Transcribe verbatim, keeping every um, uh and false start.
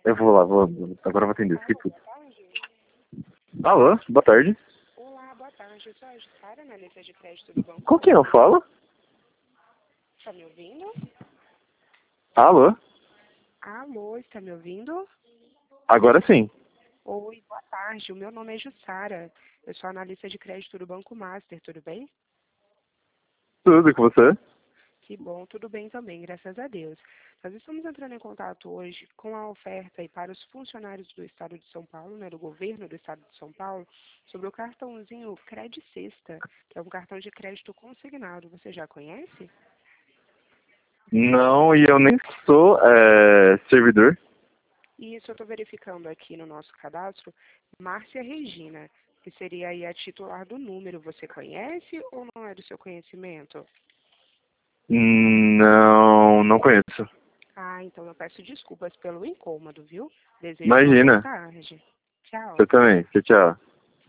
Eu vou lá, vou. Agora eu vou atender, fiquei puto. Alô, boa tarde. Olá, boa tarde. Eu sou a Jussara, analista de crédito do Banco Com quem eu falo? Está me ouvindo? Alô? Alô, está me ouvindo? Agora sim. Oi, boa tarde. O meu nome é Jussara. Eu sou analista de crédito do Banco Master, tudo bem? Tudo com você? Que bom, tudo bem também, graças a Deus. Nós estamos entrando em contato hoje com a oferta aí para os funcionários do Estado de São Paulo, né, do governo do Estado de São Paulo, sobre o cartãozinho Cred Sexta, que é um cartão de crédito consignado. Você já conhece? Não, e eu nem sou é, servidor. E isso eu estou verificando aqui no nosso cadastro, Márcia Regina, que seria aí a titular do número. Você conhece ou não é do seu conhecimento? Não, não conheço. Ah, então eu peço desculpas pelo incômodo, viu? Desejo uma boa Imagina. tarde. Tchau. Você também. Tchau, tchau.